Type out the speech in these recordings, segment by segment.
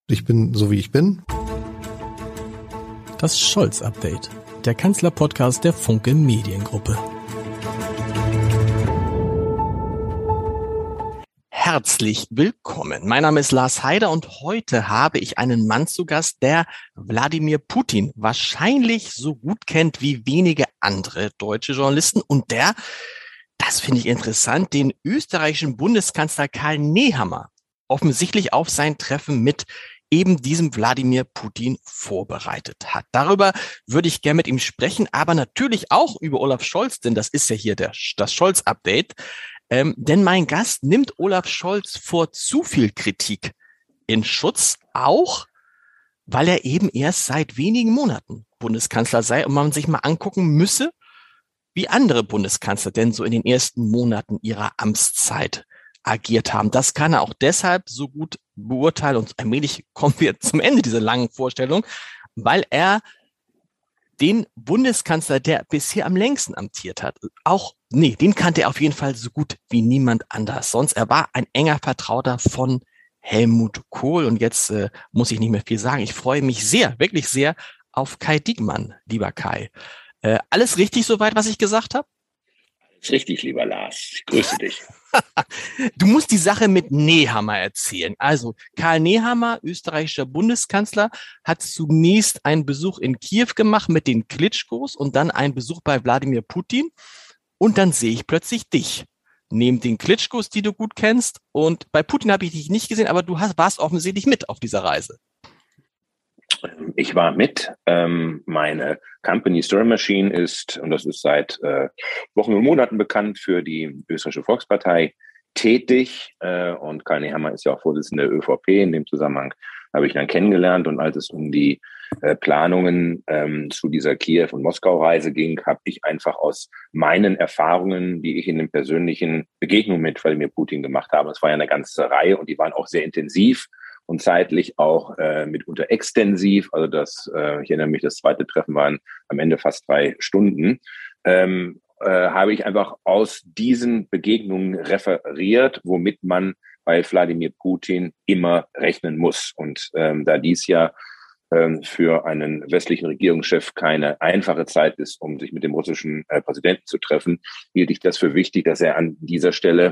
Ich bin so, wie ich bin. Das Scholz-Update, der Kanzler-Podcast der Funke Mediengruppe. Herzlich willkommen. Mein Name ist Lars Heider und heute habe ich einen Mann zu Gast, der Wladimir Putin wahrscheinlich so gut kennt wie wenige andere deutsche Journalisten und der, das finde ich interessant, den österreichischen Bundeskanzler Karl Nehammer offensichtlich auf sein Treffen mit eben diesem Wladimir Putin vorbereitet hat. Darüber würde ich gerne mit ihm sprechen, aber natürlich auch über Olaf Scholz, denn das ist ja hier das Scholz-Update. Denn mein Gast nimmt Olaf Scholz vor zu viel Kritik in Schutz, auch weil er eben erst seit wenigen Monaten Bundeskanzler sei und man sich mal angucken müsse, wie andere Bundeskanzler denn so in den ersten Monaten ihrer Amtszeit agiert haben. Das kann er auch deshalb so gut beurteilen und allmählich kommen wir zum Ende dieser langen Vorstellung, weil den Bundeskanzler, der bisher am längsten amtiert hat, den kannte er auf jeden Fall so gut wie niemand anders. Sonst, er war ein enger Vertrauter von Helmut Kohl und jetzt muss ich nicht mehr viel sagen. Ich freue mich sehr, wirklich sehr auf Kai Diekmann, lieber Kai. Alles richtig soweit, was ich gesagt habe? Alles richtig, lieber Lars. Ich grüße dich. Du musst die Sache mit Nehammer erzählen. Also Karl Nehammer, österreichischer Bundeskanzler, hat zunächst einen Besuch in Kiew gemacht mit den Klitschkos und dann einen Besuch bei Wladimir Putin. Und dann sehe ich plötzlich dich neben den Klitschkos, die du gut kennst. Und bei Putin habe ich dich nicht gesehen, aber warst offensichtlich mit auf dieser Reise. Ich war mit. Meine Company Story Machine ist, und das ist seit Wochen und Monaten bekannt, für die Österreichische Volkspartei tätig. Und Karl Nehammer ist ja auch Vorsitzender der ÖVP. In dem Zusammenhang habe ich dann kennengelernt. Und als es um die Planungen zu dieser Kiew- und Moskau-Reise ging, habe ich einfach aus meinen Erfahrungen, die ich in den persönlichen Begegnungen mit Wladimir Putin gemacht habe, es war ja eine ganze Reihe und die waren auch sehr intensiv und zeitlich auch mitunter extensiv. Also ich erinnere mich, das zweite Treffen waren am Ende fast 3 Stunden. Habe ich einfach aus diesen Begegnungen referiert, womit man bei Wladimir Putin immer rechnen muss. Und da dies ja für einen westlichen Regierungschef keine einfache Zeit ist, um sich mit dem russischen Präsidenten zu treffen, hielt ich das für wichtig, dass er an dieser Stelle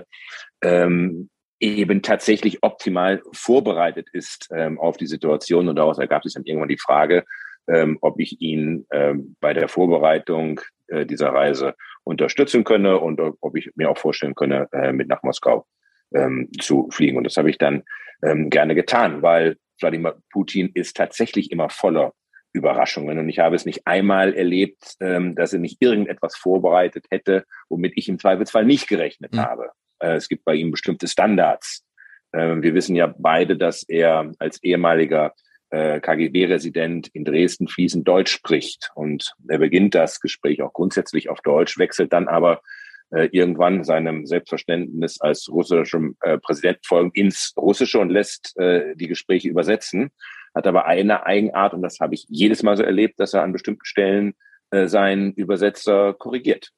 eben tatsächlich optimal vorbereitet ist auf die Situation. Und daraus ergab sich dann irgendwann die Frage, ob ich ihn bei der Vorbereitung dieser Reise unterstützen könne und ob ich mir auch vorstellen könne, mit nach Moskau zu fliegen. Und das habe ich dann gerne getan, weil Wladimir Putin ist tatsächlich immer voller Überraschungen. Und ich habe es nicht einmal erlebt, dass er nicht irgendetwas vorbereitet hätte, womit ich im Zweifelsfall nicht gerechnet habe. Es gibt bei ihm bestimmte Standards. Wir wissen ja beide, dass er als ehemaliger KGB-Resident in Dresden fließend Deutsch spricht. Und er beginnt das Gespräch auch grundsätzlich auf Deutsch, wechselt dann aber irgendwann seinem Selbstverständnis als russischem Präsident folgend ins Russische und lässt die Gespräche übersetzen. Hat aber eine Eigenart, und das habe ich jedes Mal so erlebt, dass er an bestimmten Stellen seinen Übersetzer korrigiert.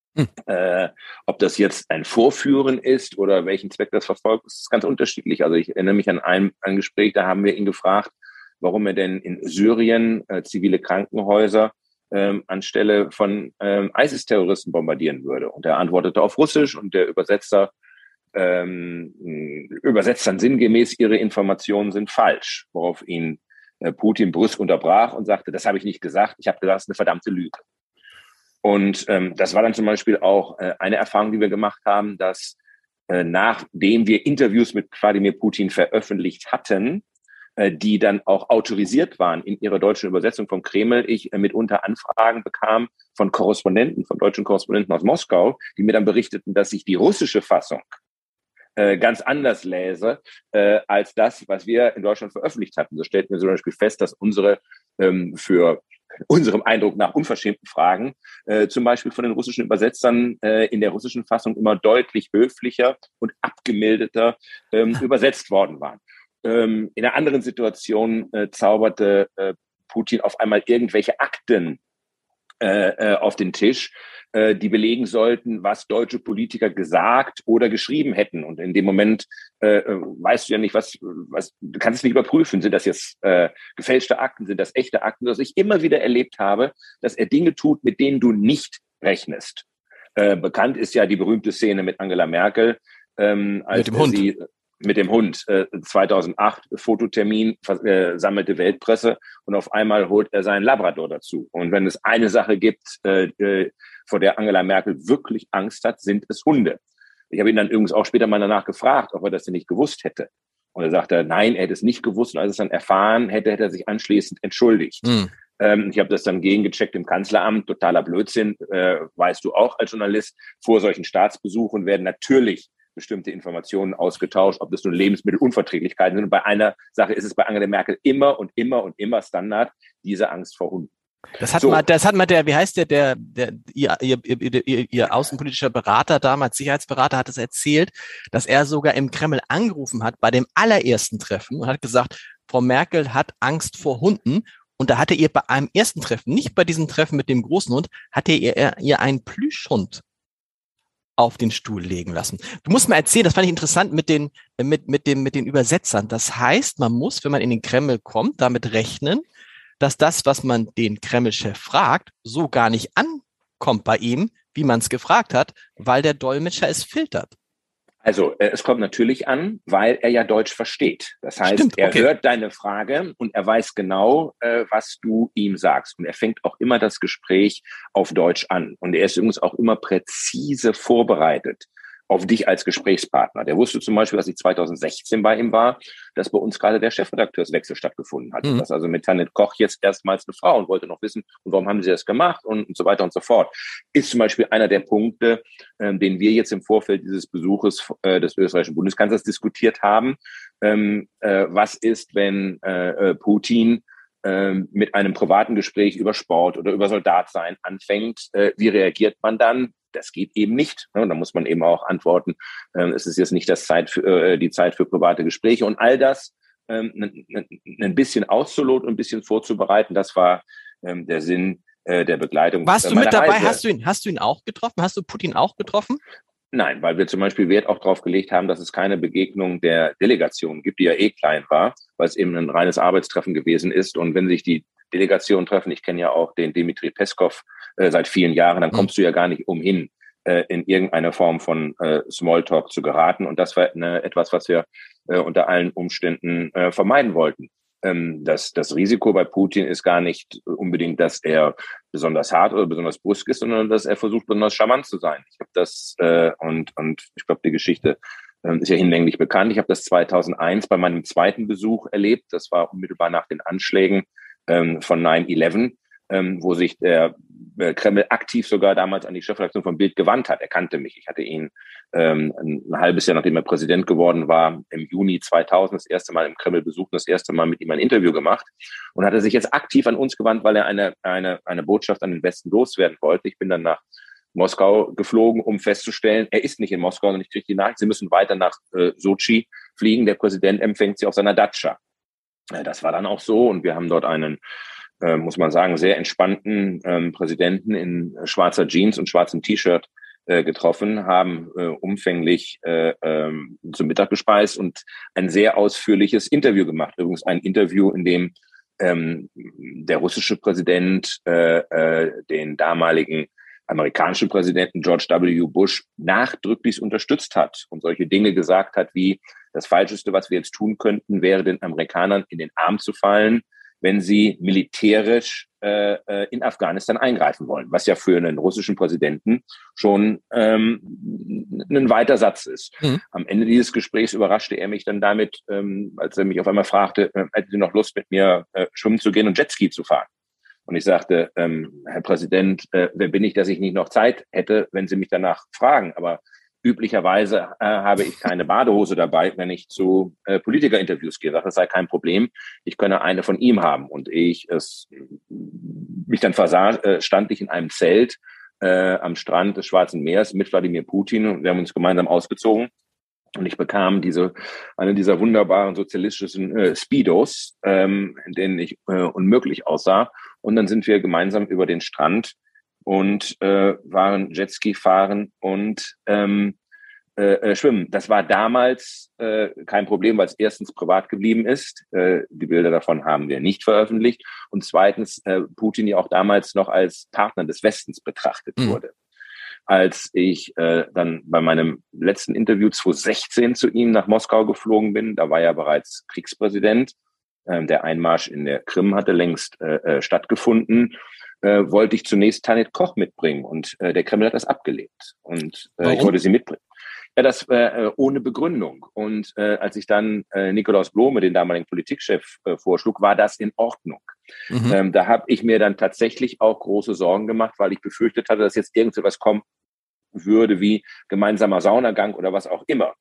Ob das jetzt ein Vorführen ist oder welchen Zweck das verfolgt, ist ganz unterschiedlich. Also ich erinnere mich an ein Gespräch, da haben wir ihn gefragt, warum er denn in Syrien zivile Krankenhäuser anstelle von ISIS-Terroristen bombardieren würde. Und er antwortete auf Russisch und der Übersetzer übersetzt dann sinngemäß, ihre Informationen sind falsch, worauf ihn Putin brüsk unterbrach und sagte, das habe ich nicht gesagt, ich habe gesagt, das ist eine verdammte Lüge. Und das war dann zum Beispiel auch eine Erfahrung, die wir gemacht haben, dass nachdem wir Interviews mit Wladimir Putin veröffentlicht hatten, die dann auch autorisiert waren in ihrer deutschen Übersetzung vom Kreml, ich mitunter Anfragen bekam von deutschen Korrespondenten aus Moskau, die mir dann berichteten, dass ich die russische Fassung ganz anders läse als das, was wir in Deutschland veröffentlicht hatten. So stellten wir zum Beispiel fest, dass unsere für unserem Eindruck nach unverschämten Fragen zum Beispiel von den russischen Übersetzern in der russischen Fassung immer deutlich höflicher und abgemilderter übersetzt worden waren. In einer anderen Situation zauberte Putin auf einmal irgendwelche Akten auf den Tisch, die belegen sollten, was deutsche Politiker gesagt oder geschrieben hätten. Und in dem Moment weißt du ja nicht, du kannst es nicht überprüfen. Sind das jetzt gefälschte Akten, sind das echte Akten? Was ich immer wieder erlebt habe, dass er Dinge tut, mit denen du nicht rechnest. Bekannt ist ja die berühmte Szene mit Angela Merkel, als sie mit dem Hund 2008 Fototermin, sammelte Weltpresse und auf einmal holt er seinen Labrador dazu. Und wenn es eine Sache gibt, vor der Angela Merkel wirklich Angst hat, sind es Hunde. Ich habe ihn dann übrigens auch später mal danach gefragt, ob er das denn nicht gewusst hätte. Und er sagte, nein, er hätte es nicht gewusst. Und als er es dann erfahren hätte, hätte er sich anschließend entschuldigt. Ich habe das dann gegengecheckt im Kanzleramt. Totaler Blödsinn, weißt du auch als Journalist. Vor solchen Staatsbesuchen werden natürlich bestimmte Informationen ausgetauscht, ob das nun Lebensmittelunverträglichkeiten sind. Und bei einer Sache ist es bei Angela Merkel immer und immer und immer Standard, diese Angst vor Hunden. Das hat mal der, wie heißt ihr außenpolitischer Berater damals, Sicherheitsberater, hat es erzählt, dass er sogar im Kreml angerufen hat bei dem allerersten Treffen und hat gesagt, Frau Merkel hat Angst vor Hunden. Und da hatte ihr bei einem ersten Treffen, nicht bei diesem Treffen mit dem großen Hund, hatte ihr einen Plüschhund auf den Stuhl legen lassen. Du musst mal erzählen, das fand ich interessant mit den Übersetzern. Das heißt, man muss, wenn man in den Kreml kommt, damit rechnen, dass das, was man den Kreml-Chef fragt, so gar nicht ankommt bei ihm, wie man es gefragt hat, weil der Dolmetscher es filtert. Also es kommt natürlich an, weil er ja Deutsch versteht. Das heißt, stimmt, okay. Er hört deine Frage und er weiß genau, was du ihm sagst. Und er fängt auch immer das Gespräch auf Deutsch an. Und er ist übrigens auch immer präzise vorbereitet auf dich als Gesprächspartner. Der wusste zum Beispiel, dass ich 2016 bei ihm war, dass bei uns gerade der Chefredakteurswechsel stattgefunden hat. Dass also mit Tanit Koch jetzt erstmals eine Frau und wollte noch wissen, und warum haben sie das gemacht und so weiter und so fort. Ist zum Beispiel einer der Punkte, den wir jetzt im Vorfeld dieses Besuches des österreichischen Bundeskanzlers diskutiert haben. Was ist, wenn Putin mit einem privaten Gespräch über Sport oder über Soldatsein anfängt? Wie reagiert man dann? Das geht eben nicht. Da muss man eben auch antworten, es ist jetzt nicht die Zeit für private Gespräche. Und all das ein bisschen auszuloten und ein bisschen vorzubereiten, das war der Sinn der Begleitung. Warst du mit dabei? Reise. Hast du ihn auch getroffen? Hast du Putin auch getroffen? Nein, weil wir zum Beispiel Wert auch darauf gelegt haben, dass es keine Begegnung der Delegation gibt, die ja klein war, weil es eben ein reines Arbeitstreffen gewesen ist. Und wenn sich die Delegationen treffen, ich kenne ja auch den Dimitri Peskov seit vielen Jahren, dann kommst du ja gar nicht umhin, in irgendeine Form von Smalltalk zu geraten. Und das war etwas, was wir unter allen Umständen vermeiden wollten. Das Risiko bei Putin ist gar nicht unbedingt, dass er besonders hart oder besonders brüsk ist, sondern dass er versucht, besonders charmant zu sein. Ich habe das und ich glaube, die Geschichte ist ja hinlänglich bekannt. Ich habe das 2001 bei meinem zweiten Besuch erlebt. Das war unmittelbar nach den Anschlägen von 9/11, wo sich der Kreml aktiv sogar damals an die Chefredaktion von Bild gewandt hat. Er kannte mich. Ich hatte ihn ein halbes Jahr, nachdem er Präsident geworden war, im Juni 2000 das erste Mal im Kreml besucht und das erste Mal mit ihm ein Interview gemacht und hatte sich jetzt aktiv an uns gewandt, weil er eine Botschaft an den Westen loswerden wollte. Ich bin dann nach Moskau geflogen, um festzustellen, er ist nicht in Moskau, sondern ich kriege die Nachricht, sie müssen weiter nach Sochi fliegen. Der Präsident empfängt sie auf seiner Datscha. Das war dann auch so und wir haben dort einen, muss man sagen, sehr entspannten Präsidenten in schwarzer Jeans und schwarzem T-Shirt getroffen, haben umfänglich zum Mittag gespeist und ein sehr ausführliches Interview gemacht. Übrigens ein Interview, in dem der russische Präsident den damaligen amerikanischen Präsidenten George W. Bush nachdrücklich unterstützt hat und solche Dinge gesagt hat wie, das Falscheste, was wir jetzt tun könnten, wäre den Amerikanern in den Arm zu fallen, wenn sie militärisch in Afghanistan eingreifen wollen, was ja für einen russischen Präsidenten schon ein weiter Satz ist. Am Ende dieses Gesprächs überraschte er mich dann damit, als er mich auf einmal fragte, hätten Sie noch Lust, mit mir schwimmen zu gehen und Jetski zu fahren? Und ich sagte, Herr Präsident, wer bin ich, dass ich nicht noch Zeit hätte, wenn Sie mich danach fragen? Aber üblicherweise habe ich keine Badehose dabei, wenn ich zu Politikerinterviews gehe. Das sei kein Problem. Ich könne eine von ihm haben. Und mich dann versah, stand ich in einem Zelt am Strand des Schwarzen Meeres mit Wladimir Putin und wir haben uns gemeinsam ausgezogen. Und ich bekam eine dieser wunderbaren sozialistischen Speedos, in denen ich unmöglich aussah. Und dann sind wir gemeinsam über den Strand und waren Jetski fahren und schwimmen. Das war damals kein Problem, weil es erstens privat geblieben ist. Die Bilder davon haben wir nicht veröffentlicht. Und zweitens Putin ja auch damals noch als Partner des Westens betrachtet wurde. Als ich dann bei meinem letzten Interview 2016 zu ihm nach Moskau geflogen bin, da war er bereits Kriegspräsident. Der Einmarsch in der Krim hatte längst stattgefunden. Wollte ich zunächst Tanit Koch mitbringen und der Kreml hat das abgelehnt. Und ich wollte sie mitbringen. Ja, das ohne Begründung. Und als ich dann Nikolaus Blome, den damaligen Politikchef, vorschlug, war das in Ordnung. Da habe ich mir dann tatsächlich auch große Sorgen gemacht, weil ich befürchtet hatte, dass jetzt irgend so was kommen würde wie gemeinsamer Saunagang oder was auch immer.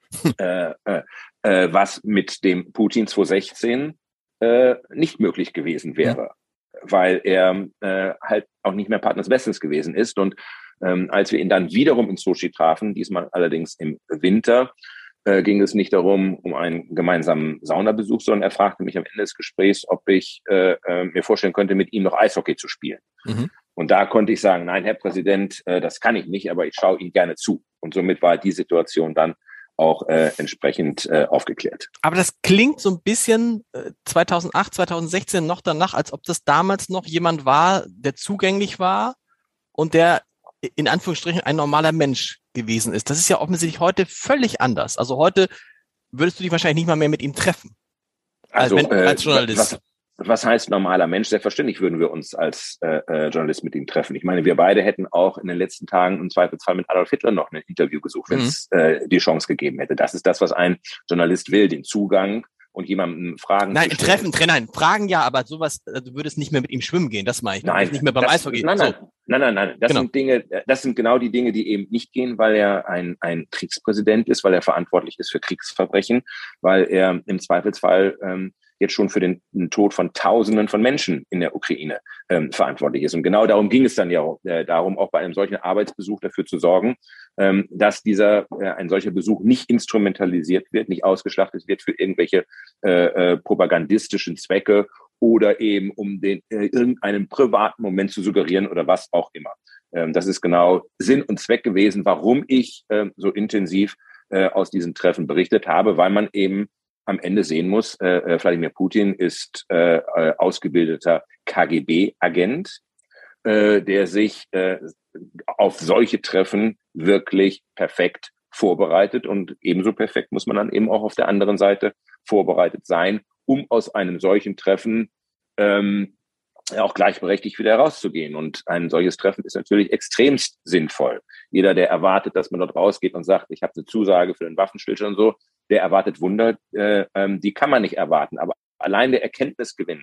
Was mit dem Putin 2016 nicht möglich gewesen wäre, weil er halt auch nicht mehr Partner des Westens gewesen ist. Und als wir ihn dann wiederum in Sochi trafen, diesmal allerdings im Winter, ging es nicht darum, um einen gemeinsamen Saunabesuch, sondern er fragte mich am Ende des Gesprächs, ob ich mir vorstellen könnte, mit ihm noch Eishockey zu spielen. Und da konnte ich sagen, nein, Herr Präsident, das kann ich nicht, aber ich schaue Ihnen gerne zu. Und somit war die Situation dann auch entsprechend aufgeklärt. Aber das klingt so ein bisschen 2008, 2016 noch danach, als ob das damals noch jemand war, der zugänglich war und der in Anführungsstrichen ein normaler Mensch gewesen ist. Das ist ja offensichtlich heute völlig anders. Also heute würdest du dich wahrscheinlich nicht mal mehr mit ihm treffen. Also als Journalist. Was heißt normaler Mensch? Selbstverständlich würden wir uns als Journalist mit ihm treffen. Ich meine, wir beide hätten auch in den letzten Tagen im Zweifelsfall mit Adolf Hitler noch ein Interview gesucht, wenn es die Chance gegeben hätte. Das ist das, was ein Journalist will, den Zugang und jemandem Fragen zu stellen. Nein, Fragen ja, aber sowas, du würdest nicht mehr mit ihm schwimmen gehen, das meine ich. Nein, nicht mehr beim Eishockey. Nein. Das sind genau die Dinge, die eben nicht gehen, weil er ein Kriegspräsident ist, weil er verantwortlich ist für Kriegsverbrechen, weil er im Zweifelsfall jetzt schon für den Tod von Tausenden von Menschen in der Ukraine verantwortlich ist. Und genau darum ging es dann ja darum, auch bei einem solchen Arbeitsbesuch dafür zu sorgen, dass ein solcher Besuch nicht instrumentalisiert wird, nicht ausgeschlachtet wird für irgendwelche propagandistischen Zwecke oder eben um irgendeinen privaten Moment zu suggerieren oder was auch immer. Das ist genau Sinn und Zweck gewesen, warum ich so intensiv aus diesen Treffen berichtet habe, weil man eben am Ende sehen muss, Wladimir Putin ist ausgebildeter KGB-Agent, der sich auf solche Treffen wirklich perfekt vorbereitet. Und ebenso perfekt muss man dann eben auch auf der anderen Seite vorbereitet sein, um aus einem solchen Treffen auch gleichberechtigt wieder herauszugehen. Und ein solches Treffen ist natürlich extremst sinnvoll. Jeder, der erwartet, dass man dort rausgeht und sagt, ich habe eine Zusage für den Waffenstillstand und so, der erwartet Wunder, die kann man nicht erwarten. Aber allein der Erkenntnisgewinn,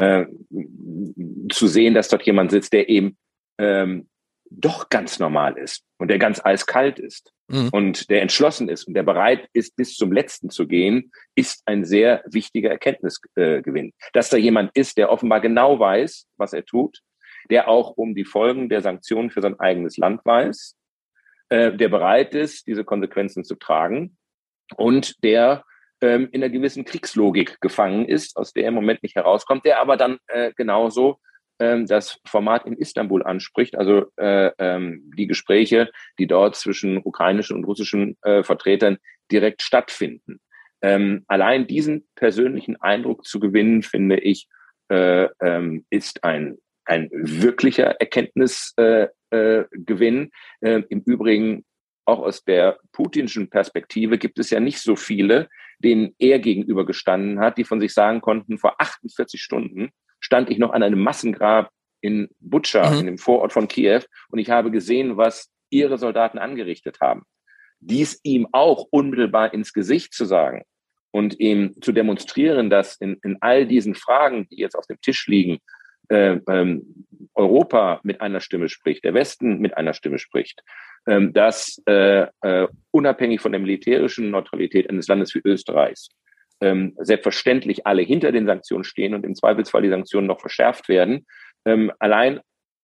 zu sehen, dass dort jemand sitzt, der eben doch ganz normal ist und der ganz eiskalt ist und der entschlossen ist und der bereit ist, bis zum Letzten zu gehen, ist ein sehr wichtiger Erkenntnisgewinn. Dass da jemand ist, der offenbar genau weiß, was er tut, der auch um die Folgen der Sanktionen für sein eigenes Land weiß, der bereit ist, diese Konsequenzen zu tragen und der in einer gewissen Kriegslogik gefangen ist, aus der er im Moment nicht herauskommt, der aber dann genauso das Format in Istanbul anspricht, also die Gespräche, die dort zwischen ukrainischen und russischen Vertretern direkt stattfinden. Allein diesen persönlichen Eindruck zu gewinnen, finde ich, ist ein wirklicher Erkenntnisgewinn. Im Übrigen auch aus der putinschen Perspektive gibt es ja nicht so viele, denen er gegenüber gestanden hat, die von sich sagen konnten, vor 48 Stunden stand ich noch an einem Massengrab in Butscha, in dem Vorort von Kiew, und ich habe gesehen, was ihre Soldaten angerichtet haben. Dies ihm auch unmittelbar ins Gesicht zu sagen und ihm zu demonstrieren, dass in all diesen Fragen, die jetzt auf dem Tisch liegen, Europa mit einer Stimme spricht, der Westen mit einer Stimme spricht, dass unabhängig von der militärischen Neutralität eines Landes wie Österreichs selbstverständlich alle hinter den Sanktionen stehen und im Zweifelsfall die Sanktionen noch verschärft werden. Allein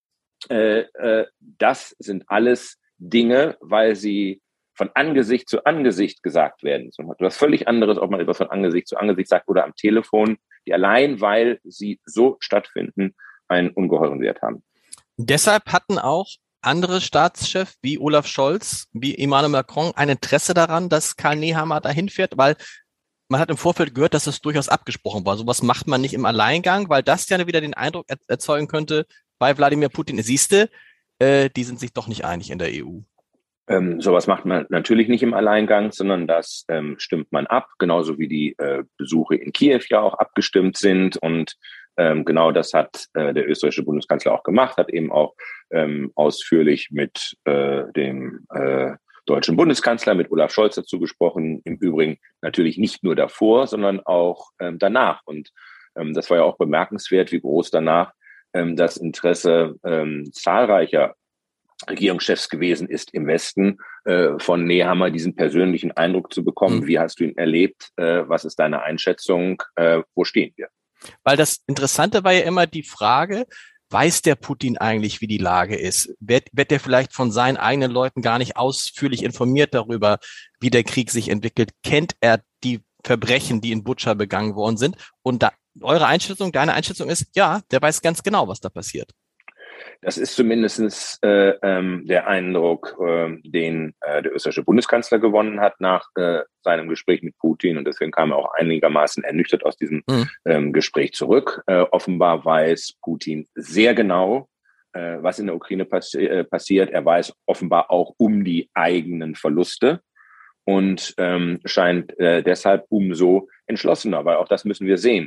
das sind alles Dinge, weil sie von Angesicht zu Angesicht gesagt werden. Das ist etwas völlig anderes, ob man etwas von Angesicht zu Angesicht sagt oder am Telefon, die allein, weil sie so stattfinden, einen ungeheuren Wert haben. Deshalb hatten auch andere Staatschefs wie Olaf Scholz, wie Emmanuel Macron ein Interesse daran, dass Karl Nehammer dahin fährt, weil man hat im Vorfeld gehört, dass es durchaus abgesprochen war. Sowas macht man nicht im Alleingang, weil das ja wieder den Eindruck erzeugen könnte bei Wladimir Putin. Siehste, die sind sich doch nicht einig in der EU. Sowas macht man natürlich nicht im Alleingang, sondern das stimmt man ab, genauso wie die Besuche in Kiew ja auch abgestimmt sind. Und genau das hat der österreichische Bundeskanzler auch gemacht, hat eben auch ausführlich mit dem deutschen Bundeskanzler, mit Olaf Scholz dazu gesprochen. Im Übrigen natürlich nicht nur davor, sondern auch danach. Und das war ja auch bemerkenswert, wie groß danach das Interesse zahlreicher Regierungschefs gewesen ist im Westen, von Nehammer diesen persönlichen Eindruck zu bekommen. Wie hast du ihn erlebt? Was ist deine Einschätzung? Wo stehen wir? Weil das Interessante war ja immer die Frage, weiß der Putin eigentlich, wie die Lage ist? Wird der vielleicht von seinen eigenen Leuten gar nicht ausführlich informiert darüber, wie der Krieg sich entwickelt? Kennt er die Verbrechen, die in Butscha begangen worden sind? Und eure Einschätzung, deine Einschätzung ist, ja, der weiß ganz genau, was da passiert. Das ist zumindest der Eindruck, den der österreichische Bundeskanzler gewonnen hat nach seinem Gespräch mit Putin. Und deswegen kam er auch einigermaßen ernüchtert aus diesem Gespräch zurück. Offenbar weiß Putin sehr genau, was in der Ukraine passiert. Er weiß offenbar auch um die eigenen Verluste und scheint deshalb umso entschlossener, weil auch das müssen wir sehen.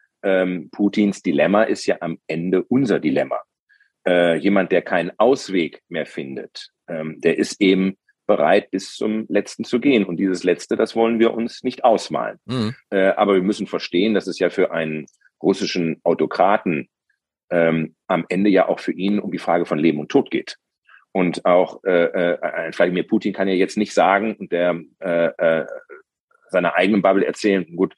Putins Dilemma ist ja am Ende unser Dilemma. Jemand, der keinen Ausweg mehr findet, der ist eben bereit, bis zum Letzten zu gehen. Und dieses Letzte, das wollen wir uns nicht ausmalen. Aber wir müssen verstehen, dass es ja für einen russischen Autokraten am Ende ja auch für ihn um die Frage von Leben und Tod geht. Und auch Wladimir Putin kann ja jetzt nicht sagen, und der seiner eigenen Bubble erzählen, gut,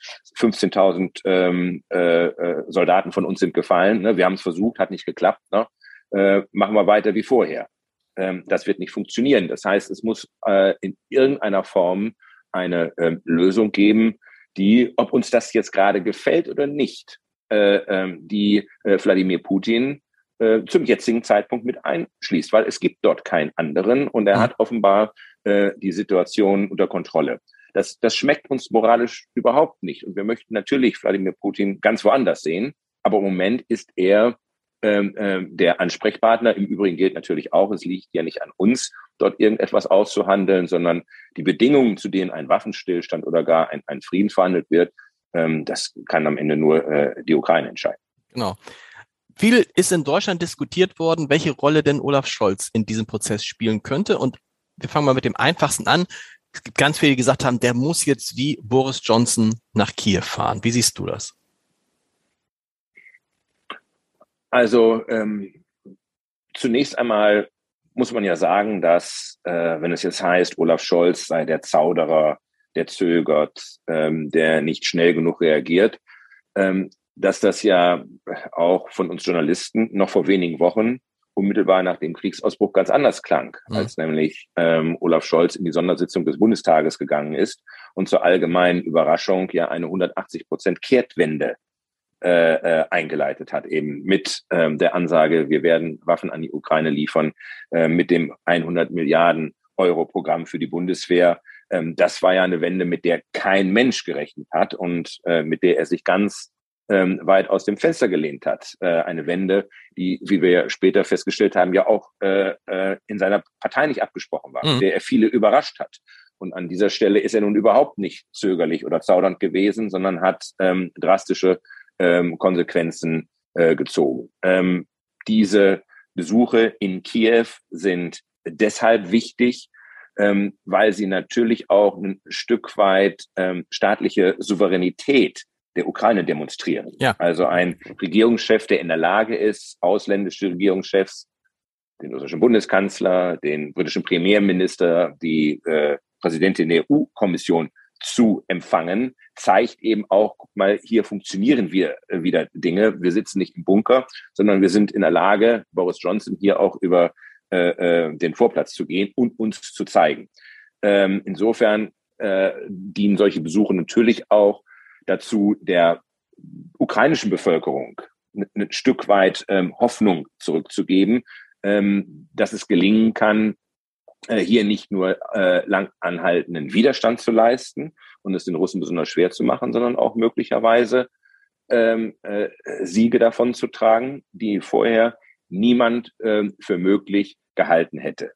15.000 Soldaten von uns sind gefallen, ne? Wir haben es versucht, hat nicht geklappt, ne? Machen wir weiter wie vorher. Das wird nicht funktionieren. Das heißt, es muss in irgendeiner Form eine Lösung geben, die, ob uns das jetzt gerade gefällt oder nicht, die Wladimir Putin zum jetzigen Zeitpunkt mit einschließt, weil es gibt dort keinen anderen und er hat offenbar die Situation unter Kontrolle. Das schmeckt uns moralisch überhaupt nicht. Und wir möchten natürlich Wladimir Putin ganz woanders sehen. Aber im Moment ist er der Ansprechpartner. Im Übrigen gilt natürlich auch, es liegt ja nicht an uns, dort irgendetwas auszuhandeln, sondern die Bedingungen, zu denen ein Waffenstillstand oder gar ein Frieden verhandelt wird, das kann am Ende nur die Ukraine entscheiden. Genau. Viel ist in Deutschland diskutiert worden, welche Rolle denn Olaf Scholz in diesem Prozess spielen könnte. Und wir fangen mal mit dem Einfachsten an. Es gibt ganz viele, die gesagt haben, der muss jetzt wie Boris Johnson nach Kiew fahren. Wie siehst du das? Also zunächst einmal muss man ja sagen, dass wenn es jetzt heißt, Olaf Scholz sei der Zauderer, der zögert, der nicht schnell genug reagiert, dass das ja auch von uns Journalisten noch vor wenigen Wochen unmittelbar nach dem Kriegsausbruch ganz anders klang, als nämlich Olaf Scholz in die Sondersitzung des Bundestages gegangen ist und zur allgemeinen Überraschung ja eine 180% Kehrtwende eingeleitet hat, eben mit der Ansage, wir werden Waffen an die Ukraine liefern, mit dem 100 Milliarden Euro Programm für die Bundeswehr. Das war ja eine Wende, mit der kein Mensch gerechnet hat und mit der er sich ganz weit aus dem Fenster gelehnt hat. Eine Wende, die, wie wir später festgestellt haben, ja auch in seiner Partei nicht abgesprochen war, mit der er viele überrascht hat. Und an dieser Stelle ist er nun überhaupt nicht zögerlich oder zaudernd gewesen, sondern hat drastische Konsequenzen gezogen. Diese Besuche in Kiew sind deshalb wichtig, weil sie natürlich auch ein Stück weit staatliche Souveränität der Ukraine demonstrieren. Ja. Also ein Regierungschef, der in der Lage ist, ausländische Regierungschefs, den russischen Bundeskanzler, den britischen Premierminister, die Präsidentin der EU-Kommission zu empfangen, zeigt eben auch, guck mal, hier funktionieren wir wieder Dinge. Wir sitzen nicht im Bunker, sondern wir sind in der Lage, Boris Johnson hier auch über den Vorplatz zu gehen und uns zu zeigen. Insofern dienen solche Besuche natürlich auch dazu, der ukrainischen Bevölkerung ein Stück weit Hoffnung zurückzugeben, dass es gelingen kann, hier nicht nur lang anhaltenden Widerstand zu leisten und es den Russen besonders schwer zu machen, sondern auch möglicherweise Siege davon zu tragen, die vorher niemand für möglich gehalten hätte.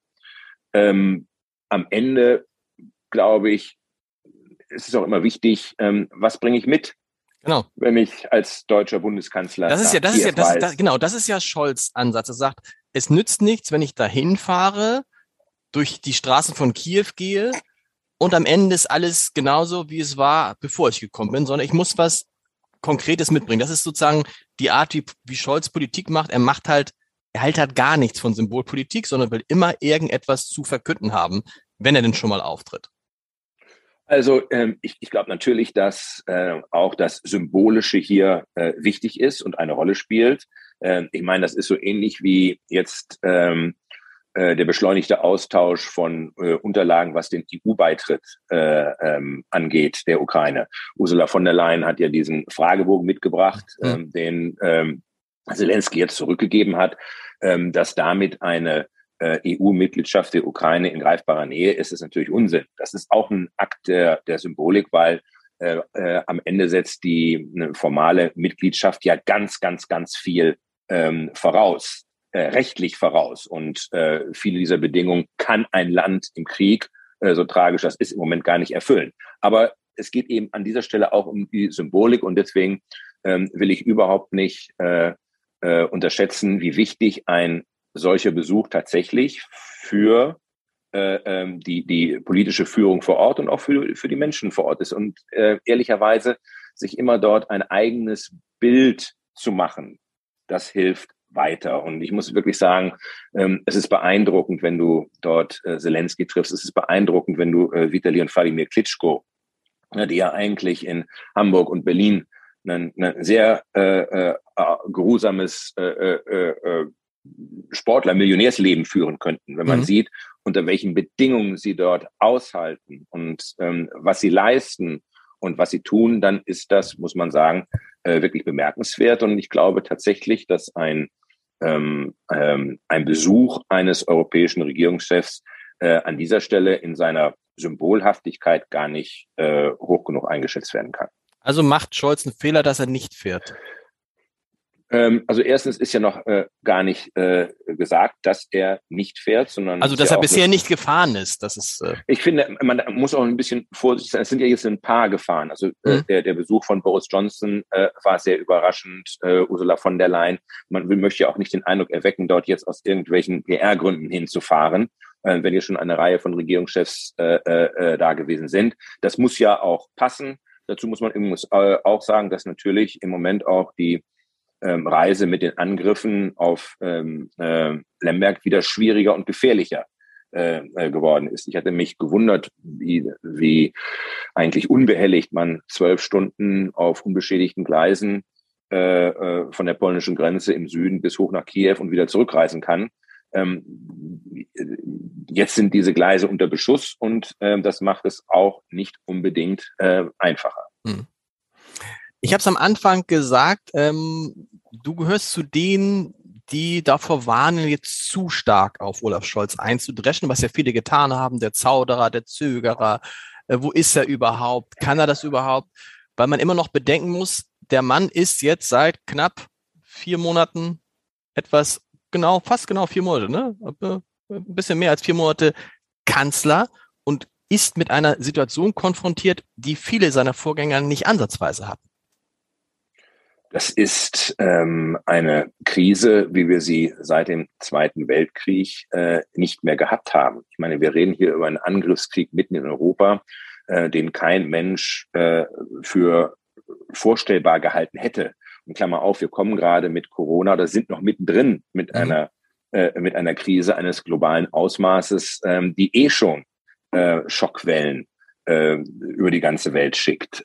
Am Ende, glaube ich, ist es auch immer wichtig, was bringe ich mit? Genau. Wenn ich als deutscher Bundeskanzler das ist ja Scholz' Ansatz. Er sagt, es nützt nichts, wenn ich dahin fahre, durch die Straßen von Kiew gehe und am Ende ist alles genauso, wie es war, bevor ich gekommen bin, sondern ich muss was Konkretes mitbringen. Das ist sozusagen die Art, wie Scholz Politik macht. Er hält halt gar nichts von Symbolpolitik, sondern will immer irgendetwas zu verkünden haben, wenn er denn schon mal auftritt. Also ich glaube natürlich, dass auch das Symbolische hier wichtig ist und eine Rolle spielt. Ich meine, das ist so ähnlich wie jetzt der beschleunigte Austausch von Unterlagen, was den EU-Beitritt angeht, der Ukraine. Ursula von der Leyen hat ja diesen Fragebogen mitgebracht, den Zelensky jetzt zurückgegeben hat, dass damit eine EU-Mitgliedschaft der Ukraine in greifbarer Nähe ist, ist natürlich Unsinn. Das ist auch ein Akt der Symbolik, weil am Ende setzt die eine formale Mitgliedschaft ja ganz, ganz, ganz viel voraus, rechtlich voraus. Und viele dieser Bedingungen kann ein Land im Krieg, so tragisch das ist, im Moment gar nicht erfüllen. Aber es geht eben an dieser Stelle auch um die Symbolik und deswegen will ich überhaupt nicht unterschätzen, wie wichtig ein solcher Besuch tatsächlich für die politische Führung vor Ort und auch für die Menschen vor Ort ist. Und ehrlicherweise sich immer dort ein eigenes Bild zu machen, das hilft weiter. Und ich muss wirklich sagen, es ist beeindruckend, wenn du dort Zelensky triffst. Es ist beeindruckend, wenn du Vitali und Wladimir Klitschko, die ja eigentlich in Hamburg und Berlin ein sehr geruhsames Sportler-Millionärsleben führen könnten, wenn man sieht, unter welchen Bedingungen sie dort aushalten und was sie leisten und was sie tun, dann ist das, muss man sagen, wirklich bemerkenswert. Und ich glaube tatsächlich, dass ein Besuch eines europäischen Regierungschefs an dieser Stelle in seiner Symbolhaftigkeit gar nicht hoch genug eingeschätzt werden kann. Also macht Scholz einen Fehler, dass er nicht fährt? Also erstens ist ja noch gar nicht gesagt, dass er nicht fährt, sondern also dass er bisher nicht gefahren ist. Das ist. Ich finde, man muss auch ein bisschen vorsichtig sein. Es sind ja jetzt ein paar gefahren. Also der Besuch von Boris Johnson war sehr überraschend. Ursula von der Leyen. Man möchte ja auch nicht den Eindruck erwecken, dort jetzt aus irgendwelchen PR-Gründen hinzufahren, wenn hier schon eine Reihe von Regierungschefs da gewesen sind. Das muss ja auch passen. Dazu muss man auch sagen, dass natürlich im Moment auch die Reise mit den Angriffen auf Lemberg wieder schwieriger und gefährlicher geworden ist. Ich hatte mich gewundert, wie eigentlich unbehelligt man 12 Stunden auf unbeschädigten Gleisen von der polnischen Grenze im Süden bis hoch nach Kiew und wieder zurückreisen kann. Jetzt sind diese Gleise unter Beschuss und das macht es auch nicht unbedingt einfacher. Ich habe es am Anfang gesagt, du gehörst zu denen, die davor warnen, jetzt zu stark auf Olaf Scholz einzudreschen, was ja viele getan haben, der Zauderer, der Zögerer, wo ist er überhaupt, kann er das überhaupt? Weil man immer noch bedenken muss, der Mann ist jetzt seit knapp 4 Monaten fast genau 4 Monate, ne? Ein bisschen mehr als 4 Monate Kanzler und ist mit einer Situation konfrontiert, die viele seiner Vorgänger nicht ansatzweise hatten. Das ist eine Krise, wie wir sie seit dem Zweiten Weltkrieg nicht mehr gehabt haben. Ich meine, wir reden hier über einen Angriffskrieg mitten in Europa, den kein Mensch für vorstellbar gehalten hätte. Und Klammer auf, wir kommen gerade mit Corona oder sind noch mittendrin mit einer Krise eines globalen Ausmaßes, die schon Schockwellen über die ganze Welt schickt.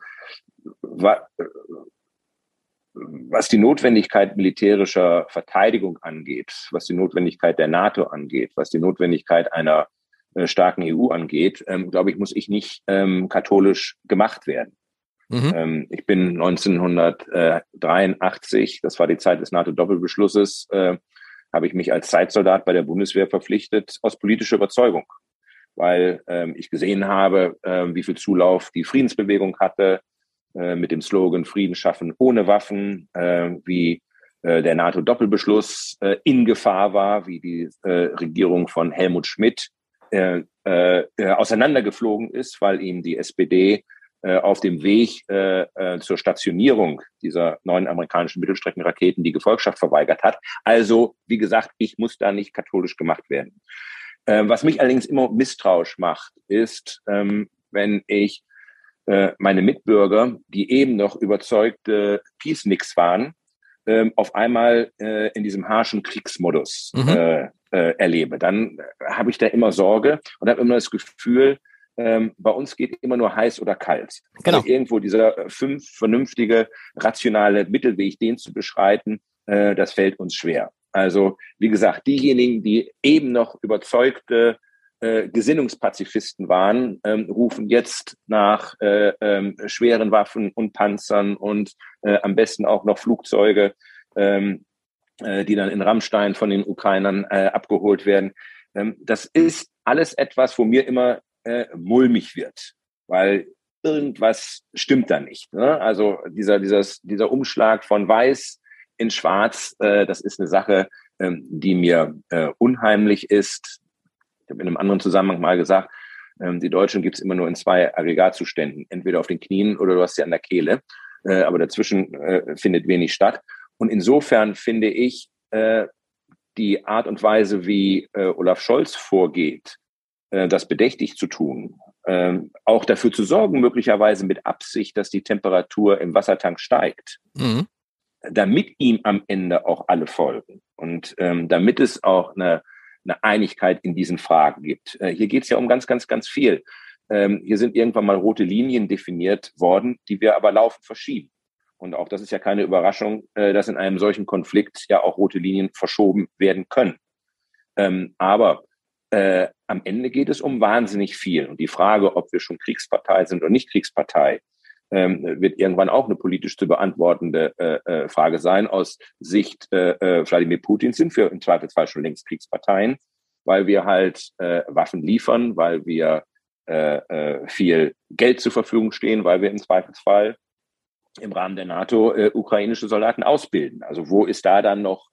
Was die Notwendigkeit militärischer Verteidigung angeht, was die Notwendigkeit der NATO angeht, was die Notwendigkeit einer starken EU angeht, glaube ich, muss ich nicht katholisch gemacht werden. Ich bin 1983, das war die Zeit des NATO-Doppelbeschlusses, habe ich mich als Zeitsoldat bei der Bundeswehr verpflichtet aus politischer Überzeugung, weil ich gesehen habe, wie viel Zulauf die Friedensbewegung hatte, mit dem Slogan Frieden schaffen ohne Waffen, wie der NATO-Doppelbeschluss in Gefahr war, wie die Regierung von Helmut Schmidt auseinandergeflogen ist, weil ihm die SPD auf dem Weg zur Stationierung dieser neuen amerikanischen Mittelstreckenraketen die Gefolgschaft verweigert hat. Also, wie gesagt, ich muss da nicht katholisch gemacht werden. Was mich allerdings immer misstrauisch macht, ist, wenn ich meine Mitbürger, die eben noch überzeugte Peacenicks waren, auf einmal in diesem harschen Kriegsmodus erlebe. Dann habe ich da immer Sorge und habe immer das Gefühl, bei uns geht immer nur heiß oder kalt. Genau. Also irgendwo dieser vernünftige, rationale Mittelweg, den zu beschreiten, das fällt uns schwer. Also wie gesagt, diejenigen, die eben noch überzeugte Gesinnungspazifisten waren, rufen jetzt nach schweren Waffen und Panzern und am besten auch noch Flugzeuge, die dann in Rammstein von den Ukrainern abgeholt werden. Das ist alles etwas, wo mir immer mulmig wird, weil irgendwas stimmt da nicht. Ne? Also dieser Umschlag von Weiß in Schwarz, das ist eine Sache, die mir unheimlich ist. Ich habe in einem anderen Zusammenhang mal gesagt, die Deutschen gibt es immer nur in 2 Aggregatzuständen, entweder auf den Knien oder du hast sie an der Kehle, aber dazwischen findet wenig statt. Und insofern finde ich die Art und Weise, wie Olaf Scholz vorgeht, das bedächtig zu tun, auch dafür zu sorgen, möglicherweise mit Absicht, dass die Temperatur im Wassertank steigt, damit ihm am Ende auch alle folgen und damit es auch eine Einigkeit in diesen Fragen gibt. Hier geht es ja um ganz, ganz, ganz viel. Hier sind irgendwann mal rote Linien definiert worden, die wir aber laufend verschieben. Und auch das ist ja keine Überraschung, dass in einem solchen Konflikt ja auch rote Linien verschoben werden können. Aber am Ende geht es um wahnsinnig viel. Und die Frage, ob wir schon Kriegspartei sind oder nicht Kriegspartei, wird irgendwann auch eine politisch zu beantwortende Frage sein. Aus Sicht Wladimir Putins sind wir im Zweifelsfall schon längst Kriegsparteien, weil wir halt Waffen liefern, weil wir viel Geld zur Verfügung stehen, weil wir im Zweifelsfall im Rahmen der NATO ukrainische Soldaten ausbilden. Also wo ist da dann noch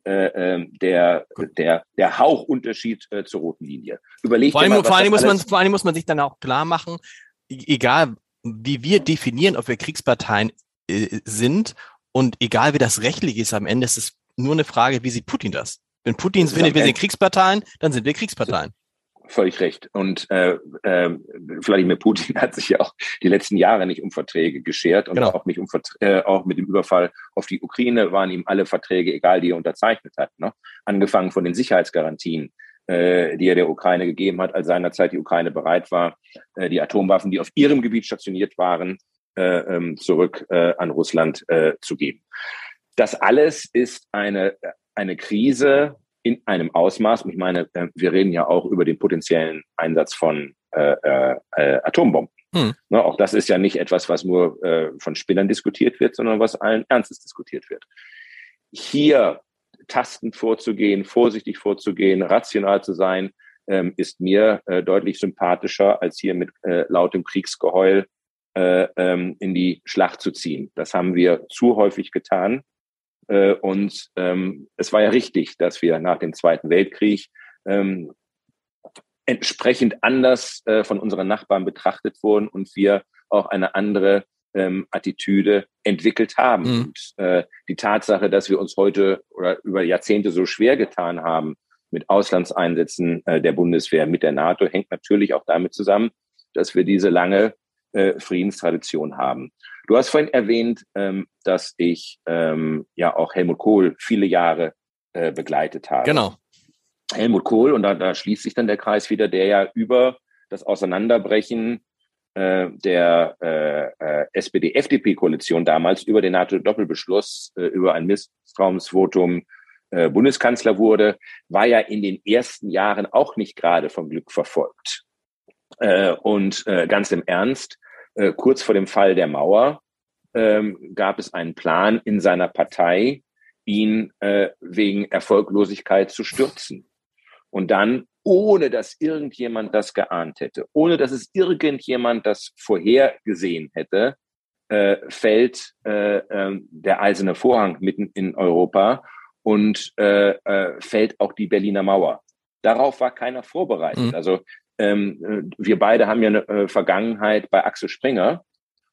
der Hauchunterschied zur roten Linie? Vor allem muss man sich dann auch klar machen, egal wie wir definieren, ob wir Kriegsparteien sind und egal wie das rechtlich ist am Ende, ist es nur eine Frage, wie sieht Putin das? Wenn Putin findet, wir sind Kriegsparteien, dann sind wir Kriegsparteien. Völlig recht. Und Wladimir Putin hat sich ja auch die letzten Jahre nicht um Verträge geschert und auch nicht auch mit dem Überfall auf die Ukraine waren ihm alle Verträge egal, die er unterzeichnet hat. Ne? Angefangen von den Sicherheitsgarantien, die er der Ukraine gegeben hat, als seinerzeit die Ukraine bereit war, die Atomwaffen, die auf ihrem Gebiet stationiert waren, zurück an Russland zu geben. Das alles ist eine Krise in einem Ausmaß, und ich meine, wir reden ja auch über den potenziellen Einsatz von Atombomben. Ne, auch das ist ja nicht etwas, was nur von Spinnern diskutiert wird, sondern was allen Ernstes diskutiert wird. Hier tastend vorzugehen, vorsichtig vorzugehen, rational zu sein, ist mir deutlich sympathischer, als hier mit lautem Kriegsgeheul in die Schlacht zu ziehen. Das haben wir zu häufig getan. Und es war ja richtig, dass wir nach dem Zweiten Weltkrieg entsprechend anders von unseren Nachbarn betrachtet wurden und wir auch eine andere Attitüde entwickelt haben. Und die Tatsache, dass wir uns heute oder über Jahrzehnte so schwer getan haben mit Auslandseinsätzen der Bundeswehr, mit der NATO, hängt natürlich auch damit zusammen, dass wir diese lange Friedenstradition haben. Du hast vorhin erwähnt, dass ich ja auch Helmut Kohl viele Jahre begleitet habe. Genau. Helmut Kohl, und da schließt sich dann der Kreis wieder, der ja über das Auseinanderbrechen der SPD-FDP-Koalition damals über den NATO-Doppelbeschluss, über ein Misstrauensvotum Bundeskanzler wurde, war ja in den ersten Jahren auch nicht gerade vom Glück verfolgt. Und ganz im Ernst, kurz vor dem Fall der Mauer gab es einen Plan in seiner Partei, ihn wegen Erfolglosigkeit zu stürzen. Und dann, ohne dass irgendjemand das geahnt hätte, ohne dass es irgendjemand das vorhergesehen hätte, fällt der Eiserne Vorhang mitten in Europa und fällt auch die Berliner Mauer. Darauf war keiner vorbereitet. Mhm. Also wir beide haben ja eine Vergangenheit bei Axel Springer.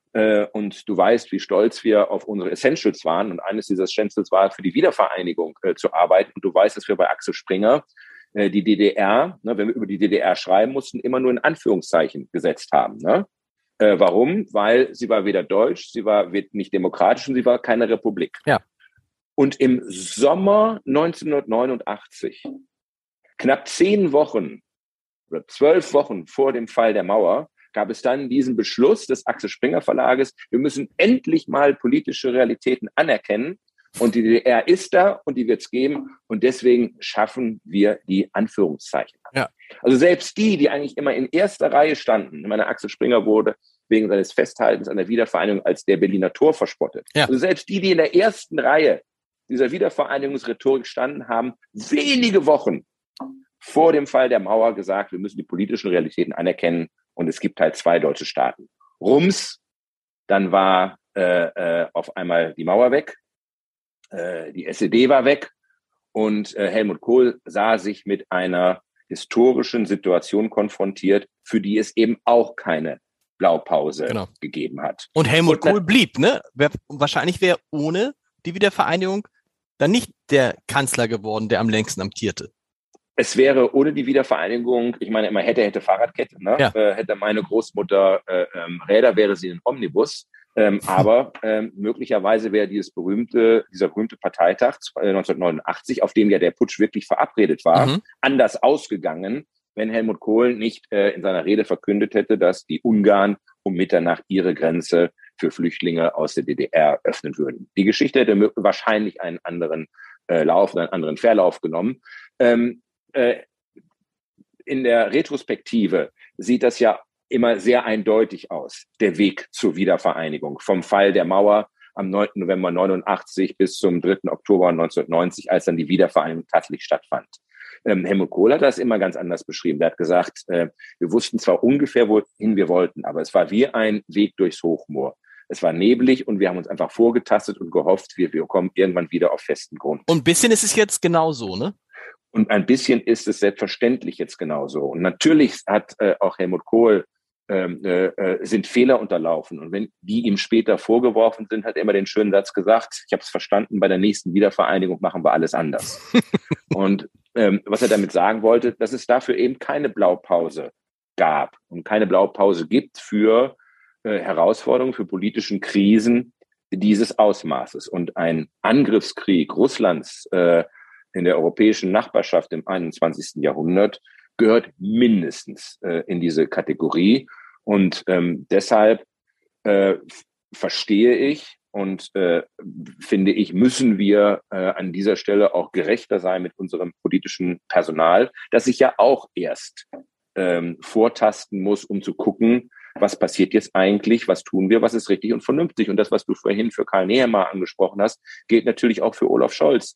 Und du weißt, wie stolz wir auf unsere Essentials waren. Und eines dieser Essentials war, für die Wiedervereinigung zu arbeiten. Und du weißt, dass wir bei Axel Springer die DDR, wenn wir über die DDR schreiben mussten, immer nur in Anführungszeichen gesetzt haben. Ne? Warum? Weil sie war weder deutsch, sie war nicht demokratisch und sie war keine Republik. Ja. Und im Sommer 1989, knapp 10 Wochen oder 12 Wochen vor dem Fall der Mauer, gab es dann diesen Beschluss des Axel Springer Verlages, wir müssen endlich mal politische Realitäten anerkennen. Und die DDR ist da und die wird es geben. Und deswegen schaffen wir die Anführungszeichen. Ja. Also selbst die eigentlich immer in erster Reihe standen, ich meine, Axel Springer wurde wegen seines Festhaltens an der Wiedervereinigung als der Berliner Tor verspottet. Ja. Also selbst die in der ersten Reihe dieser Wiedervereinigungsrhetorik standen, haben wenige Wochen vor dem Fall der Mauer gesagt, wir müssen die politischen Realitäten anerkennen und es gibt halt 2 deutsche Staaten. Rums, dann war auf einmal die Mauer weg. Die SED war weg und Helmut Kohl sah sich mit einer historischen Situation konfrontiert, für die es eben auch keine Blaupause gegeben hat. Und Helmut Kohl blieb, ne? Wahrscheinlich wäre ohne die Wiedervereinigung dann nicht der Kanzler geworden, der am längsten amtierte. Es wäre ohne die Wiedervereinigung, ich meine immer hätte Fahrradkette, ne? Ja. Hätte meine Großmutter Räder, wäre sie ein Omnibus. Aber möglicherweise wäre dieser berühmte Parteitag 1989, auf dem ja der Putsch wirklich verabredet war, anders ausgegangen, wenn Helmut Kohl nicht in seiner Rede verkündet hätte, dass die Ungarn um Mitternacht ihre Grenze für Flüchtlinge aus der DDR öffnen würden. Die Geschichte hätte wahrscheinlich einen anderen Lauf, einen anderen Verlauf genommen. In der Retrospektive sieht das ja immer sehr eindeutig aus, der Weg zur Wiedervereinigung. Vom Fall der Mauer am 9. November 89 bis zum 3. Oktober 1990, als dann die Wiedervereinigung tatsächlich stattfand. Helmut Kohl hat das immer ganz anders beschrieben. Er hat gesagt, wir wussten zwar ungefähr, wohin wir wollten, aber es war wie ein Weg durchs Hochmoor. Es war neblig und wir haben uns einfach vorgetastet und gehofft, wir kommen irgendwann wieder auf festen Grund. Und ein bisschen ist es jetzt genauso, ne? Und ein bisschen ist es selbstverständlich jetzt genauso. Und natürlich hat auch Helmut Kohl sind Fehler unterlaufen. Und wenn die ihm später vorgeworfen sind, hat er immer den schönen Satz gesagt, ich habe es verstanden, bei der nächsten Wiedervereinigung machen wir alles anders. Und was er damit sagen wollte, dass es dafür eben keine Blaupause gab und keine Blaupause gibt für Herausforderungen, für politischen Krisen dieses Ausmaßes. Und ein Angriffskrieg Russlands in der europäischen Nachbarschaft im 21. Jahrhundert gehört mindestens in diese Kategorie. Und deshalb verstehe ich und finde ich, müssen wir an dieser Stelle auch gerechter sein mit unserem politischen Personal, das sich ja auch erst vortasten muss, um zu gucken, was passiert jetzt eigentlich, was tun wir, was ist richtig und vernünftig. Und das, was du vorhin für Karl Nehammer angesprochen hast, gilt natürlich auch für Olaf Scholz.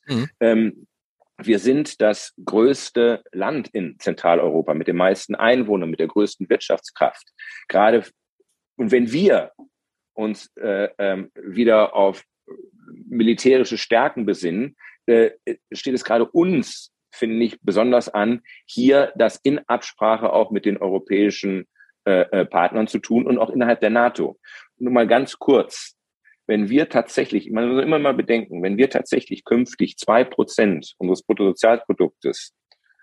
Wir sind das größte Land in Zentraleuropa mit den meisten Einwohnern, mit der größten Wirtschaftskraft. Gerade, und wenn wir uns wieder auf militärische Stärken besinnen, steht es gerade uns, finde ich, besonders an, hier das in Absprache auch mit den europäischen Partnern zu tun und auch innerhalb der NATO. Nur mal ganz kurz. Wenn wir tatsächlich, man muss immer mal bedenken, wenn wir tatsächlich künftig 2% unseres Bruttosozialproduktes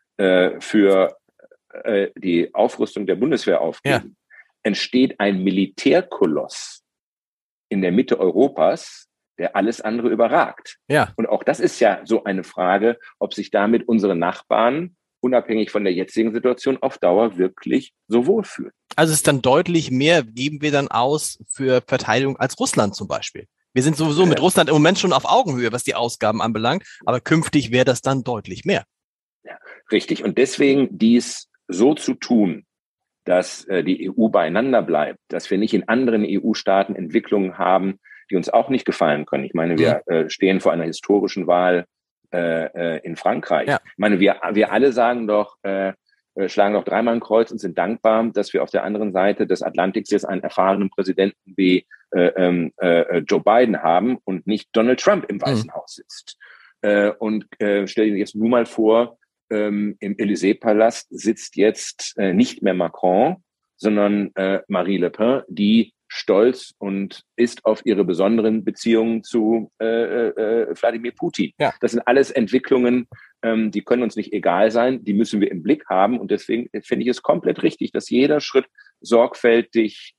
für die Aufrüstung der Bundeswehr aufgeben, entsteht ein Militärkoloss in der Mitte Europas, der alles andere überragt. Ja. Und auch das ist ja so eine Frage, ob sich damit unsere Nachbarn, unabhängig von der jetzigen Situation, auf Dauer wirklich so wohlfühlen. Also es ist dann deutlich mehr, geben wir dann aus für Verteidigung als Russland zum Beispiel. Wir sind sowieso mit Russland im Moment schon auf Augenhöhe, was die Ausgaben anbelangt, aber künftig wäre das dann deutlich mehr. Ja, richtig. Und deswegen dies so zu tun, dass die EU beieinander bleibt, dass wir nicht in anderen EU-Staaten Entwicklungen haben, die uns auch nicht gefallen können. Ich meine, wir stehen vor einer historischen Wahl in Frankreich. Ja. Ich meine, wir alle sagen doch, schlagen doch dreimal ein Kreuz und sind dankbar, dass wir auf der anderen Seite des Atlantiks jetzt einen erfahrenen Präsidenten wie Joe Biden haben und nicht Donald Trump im Weißen Haus sitzt. Und stell dir jetzt nur mal vor, im Élysée-Palast sitzt jetzt nicht mehr Macron, sondern Marie Le Pen, die stolz und ist auf ihre besonderen Beziehungen zu Wladimir Putin. Ja. Das sind alles Entwicklungen, die können uns nicht egal sein, die müssen wir im Blick haben. Und deswegen finde ich es komplett richtig, dass jeder Schritt sorgfältig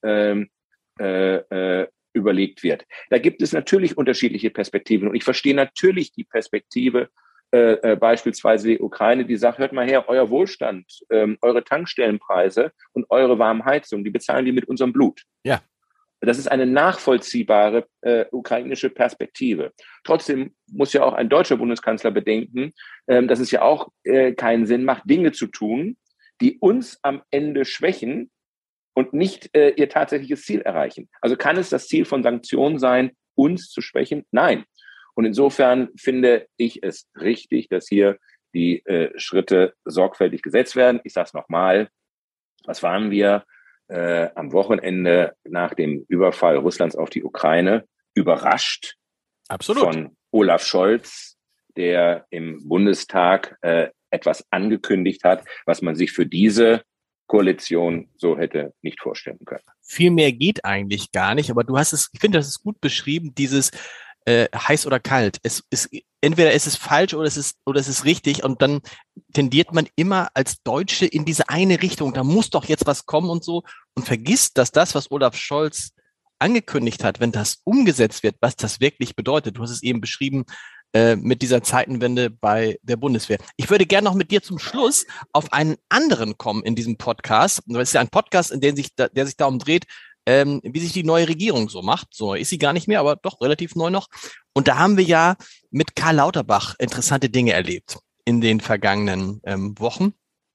überlegt wird. Da gibt es natürlich unterschiedliche Perspektiven. Und ich verstehe natürlich die Perspektive beispielsweise die Ukraine, die sagt, hört mal her, euer Wohlstand, eure Tankstellenpreise und eure warme Heizung, die bezahlen die mit unserem Blut. Ja. Das ist eine nachvollziehbare ukrainische Perspektive. Trotzdem muss ja auch ein deutscher Bundeskanzler bedenken, dass es ja auch keinen Sinn macht, Dinge zu tun, die uns am Ende schwächen und nicht ihr tatsächliches Ziel erreichen. Also kann es das Ziel von Sanktionen sein, uns zu schwächen? Nein. Und insofern finde ich es richtig, dass hier die Schritte sorgfältig gesetzt werden. Ich sage es nochmal, was waren wir am Wochenende nach dem Überfall Russlands auf die Ukraine überrascht. Absolut. Von Olaf Scholz, der im Bundestag etwas angekündigt hat, was man sich für diese Koalition so hätte nicht vorstellen können. Viel mehr geht eigentlich gar nicht, aber ich finde, das ist gut beschrieben, dieses heiß oder kalt. Entweder ist es falsch oder es ist richtig und dann tendiert man immer als Deutsche in diese eine Richtung. Da muss doch jetzt was kommen und so und vergisst, dass das, was Olaf Scholz angekündigt hat, wenn das umgesetzt wird, was das wirklich bedeutet. Du hast es eben beschrieben mit dieser Zeitenwende bei der Bundeswehr. Ich würde gerne noch mit dir zum Schluss auf einen anderen kommen in diesem Podcast. Das ist ja ein Podcast, der sich darum dreht, wie sich die neue Regierung so macht. So ist sie gar nicht mehr, aber doch relativ neu noch. Und da haben wir ja mit Karl Lauterbach interessante Dinge erlebt in den vergangenen Wochen.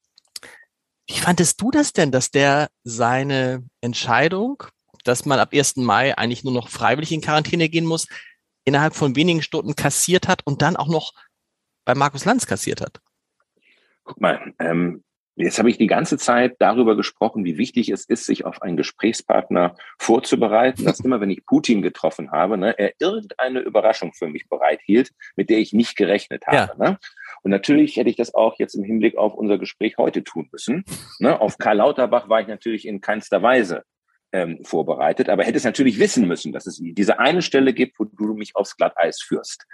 Wie fandest du das denn, dass der seine Entscheidung, dass man ab 1. Mai eigentlich nur noch freiwillig in Quarantäne gehen muss, innerhalb von wenigen Stunden kassiert hat und dann auch noch bei Markus Lanz kassiert hat? Guck mal, jetzt habe ich die ganze Zeit darüber gesprochen, wie wichtig es ist, sich auf einen Gesprächspartner vorzubereiten, dass immer, wenn ich Putin getroffen habe, er irgendeine Überraschung für mich bereithielt, mit der ich nicht gerechnet habe. Ja. Ne? Und natürlich hätte ich das auch jetzt im Hinblick auf unser Gespräch heute tun müssen. Ne? Auf Karl Lauterbach war ich natürlich in keinster Weise vorbereitet, aber hätte es natürlich wissen müssen, dass es diese eine Stelle gibt, wo du mich aufs Glatteis führst.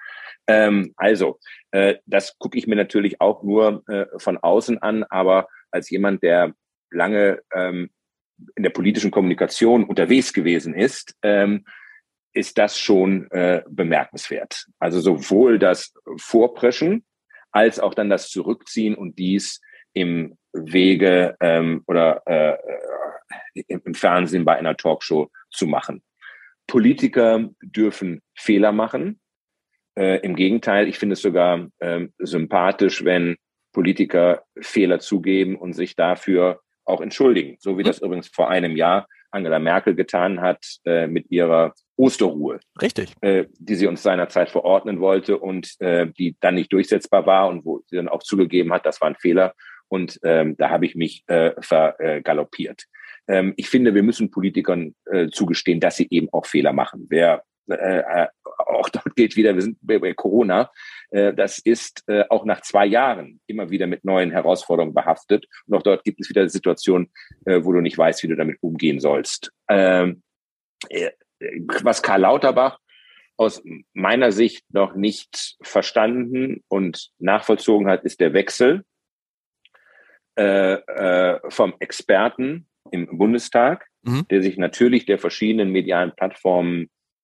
Das gucke ich mir natürlich auch nur von außen an, aber als jemand, der lange in der politischen Kommunikation unterwegs gewesen ist das schon bemerkenswert. Also sowohl das Vorpreschen als auch dann das Zurückziehen und dies im Wege im Fernsehen bei einer Talkshow zu machen. Politiker dürfen Fehler machen. Im Gegenteil, ich finde es sogar sympathisch, wenn Politiker Fehler zugeben und sich dafür auch entschuldigen. So wie das übrigens vor einem Jahr Angela Merkel getan hat mit ihrer Osterruhe. Richtig. Die sie uns seinerzeit verordnen wollte und die dann nicht durchsetzbar war und wo sie dann auch zugegeben hat, das war ein Fehler. Und da habe ich mich vergaloppiert. Ich finde, wir müssen Politikern zugestehen, dass sie eben auch Fehler machen. Auch dort gilt wieder, wir sind bei Corona. Das ist auch nach 2 Jahren immer wieder mit neuen Herausforderungen behaftet. Und auch dort gibt es wieder Situationen, wo du nicht weißt, wie du damit umgehen sollst. Was Karl Lauterbach aus meiner Sicht noch nicht verstanden und nachvollzogen hat, ist der Wechsel vom Experten im Bundestag, der sich natürlich der verschiedenen medialen Plattformen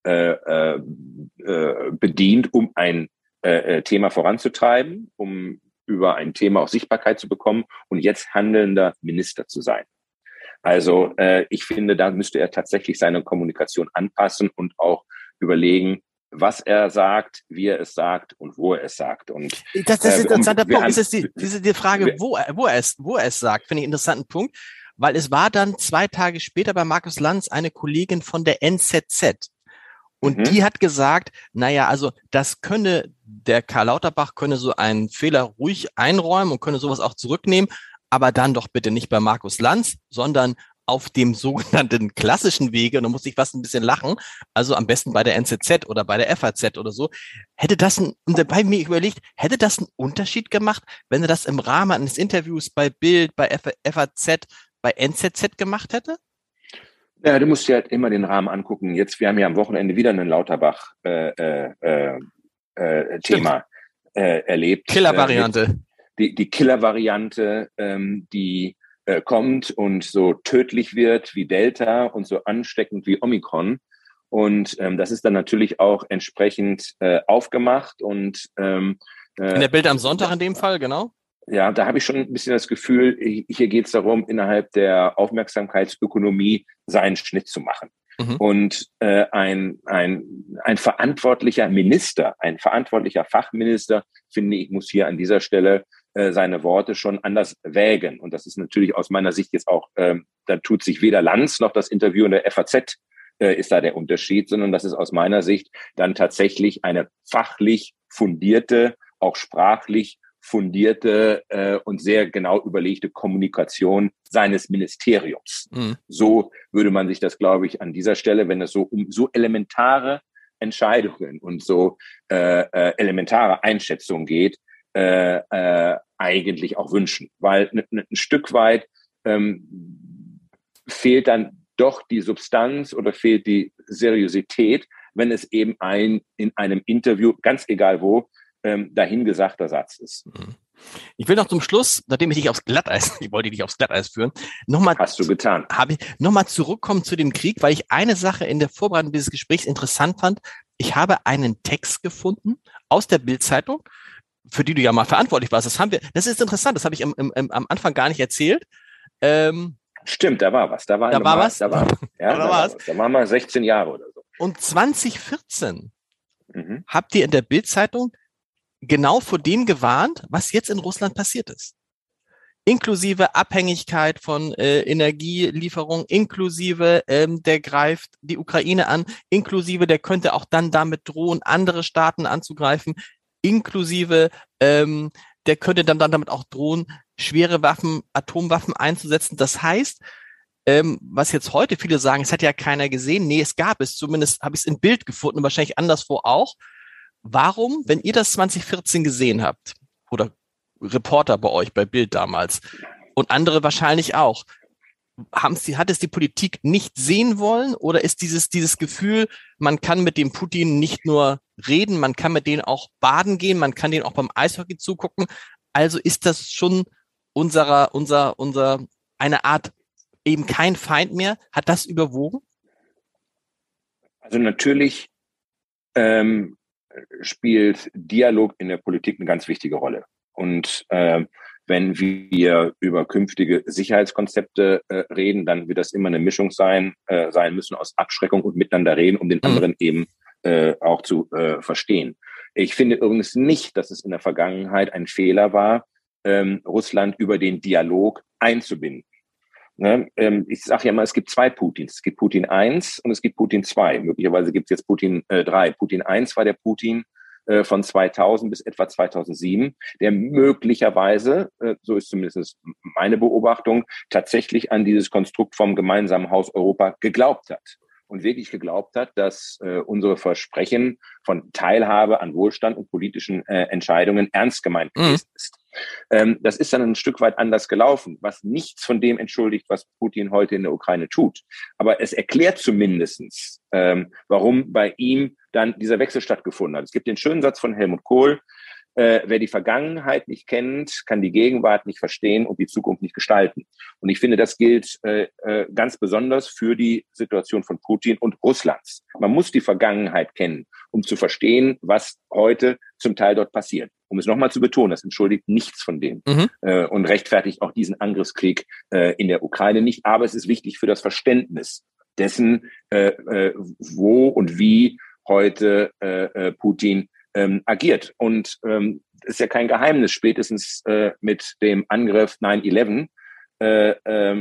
bedient, um ein Thema voranzutreiben, um über ein Thema auch Sichtbarkeit zu bekommen und jetzt handelnder Minister zu sein. Also ich finde, da müsste er tatsächlich seine Kommunikation anpassen und auch überlegen, was er sagt, wie er es sagt und wo er es sagt. Und das ist ein interessanter Punkt. Ist die Frage, wo er es sagt, finde ich einen interessanten Punkt, weil es war dann 2 Tage später bei Markus Lanz eine Kollegin von der NZZ. Und die hat gesagt, naja, also der Karl Lauterbach könne so einen Fehler ruhig einräumen und könne sowas auch zurücknehmen, aber dann doch bitte nicht bei Markus Lanz, sondern auf dem sogenannten klassischen Wege, und da muss ich fast ein bisschen lachen, also am besten bei der NZZ oder bei der FAZ oder so, und dabei mir überlegt, hätte das einen Unterschied gemacht, wenn er das im Rahmen eines Interviews bei Bild, bei FAZ, bei NZZ gemacht hätte? Ja, du musst dir halt immer den Rahmen angucken. Wir haben ja am Wochenende wieder einen Lauterbach Thema erlebt. Killer-Variante. Die Killer-Variante, die kommt und so tödlich wird wie Delta und so ansteckend wie Omikron. Und das ist dann natürlich auch entsprechend aufgemacht. Und in der Bild am Sonntag in dem Fall, genau. Ja, da habe ich schon ein bisschen das Gefühl, hier geht es darum, innerhalb der Aufmerksamkeitsökonomie seinen Schnitt zu machen. Und ein verantwortlicher Minister, ein verantwortlicher Fachminister, finde ich, muss hier an dieser Stelle seine Worte schon anders wägen. Und das ist natürlich aus meiner Sicht jetzt auch, da tut sich weder Lanz noch das Interview in der FAZ ist da der Unterschied, sondern das ist aus meiner Sicht dann tatsächlich eine fachlich fundierte, auch sprachlich fundierte und sehr genau überlegte Kommunikation seines Ministeriums. So würde man sich das, glaube ich, an dieser Stelle, wenn es so um so elementare Entscheidungen und so elementare Einschätzungen geht, eigentlich auch wünschen. Weil ein Stück weit fehlt dann doch die Substanz oder fehlt die Seriosität, wenn es eben in einem Interview, ganz egal wo, dahingesagter Satz ist. Ich will noch zum Schluss, nachdem ich wollte dich aufs Glatteis führen, Hast du getan. Nochmal zurückkommen zu dem Krieg, weil ich eine Sache in der Vorbereitung dieses Gesprächs interessant fand. Ich habe einen Text gefunden aus der Bild-Zeitung, für die du ja mal verantwortlich warst. Das ist interessant, das habe ich am Anfang gar nicht erzählt. Stimmt, da war was. Da waren mal 16 Jahre oder so. Und 2014 habt ihr in der Bild-Zeitung genau vor dem gewarnt, was jetzt in Russland passiert ist. Inklusive Abhängigkeit von Energielieferung, inklusive der greift die Ukraine an, inklusive der könnte auch dann damit drohen, andere Staaten anzugreifen, inklusive der könnte dann damit auch drohen, schwere Waffen, Atomwaffen einzusetzen. Das heißt, was jetzt heute viele sagen, es hat ja keiner gesehen. Nee, es gab es. Zumindest habe ich es in Bild gefunden, wahrscheinlich anderswo auch. Warum, wenn ihr das 2014 gesehen habt, oder Reporter bei euch, bei Bild damals, und andere wahrscheinlich auch, hat es die Politik nicht sehen wollen, oder ist dieses Gefühl, man kann mit dem Putin nicht nur reden, man kann mit denen auch baden gehen, man kann denen auch beim Eishockey zugucken, also ist das schon eine Art eben kein Feind mehr? Hat das überwogen? Also natürlich spielt Dialog in der Politik eine ganz wichtige Rolle. Und wenn wir über künftige Sicherheitskonzepte reden, dann wird das immer eine Mischung sein müssen aus Abschreckung und miteinander reden, um den anderen eben auch zu verstehen. Ich finde übrigens nicht, dass es in der Vergangenheit ein Fehler war, Russland über den Dialog einzubinden. Ne? Ich sage ja mal, es gibt zwei Putins. Es gibt Putin 1 und es gibt Putin 2. Möglicherweise gibt es jetzt Putin 3. Putin 1 war der Putin von 2000 bis etwa 2007, der möglicherweise, so ist zumindest meine Beobachtung, tatsächlich an dieses Konstrukt vom gemeinsamen Haus Europa geglaubt hat. Und wirklich geglaubt hat, dass unsere Versprechen von Teilhabe an Wohlstand und politischen Entscheidungen ernst gemeint gewesen ist. Das ist dann ein Stück weit anders gelaufen, was nichts von dem entschuldigt, was Putin heute in der Ukraine tut. Aber es erklärt zumindestens, warum bei ihm dann dieser Wechsel stattgefunden hat. Es gibt den schönen Satz von Helmut Kohl: Wer die Vergangenheit nicht kennt, kann die Gegenwart nicht verstehen und die Zukunft nicht gestalten. Und ich finde, das gilt ganz besonders für die Situation von Putin und Russlands. Man muss die Vergangenheit kennen, um zu verstehen, was heute zum Teil dort passiert. Um es nochmal zu betonen, das entschuldigt nichts von dem und rechtfertigt auch diesen Angriffskrieg in der Ukraine nicht. Aber es ist wichtig für das Verständnis dessen, wo und wie heute Putin agiert. Und ist ja kein Geheimnis, spätestens mit dem Angriff 9/11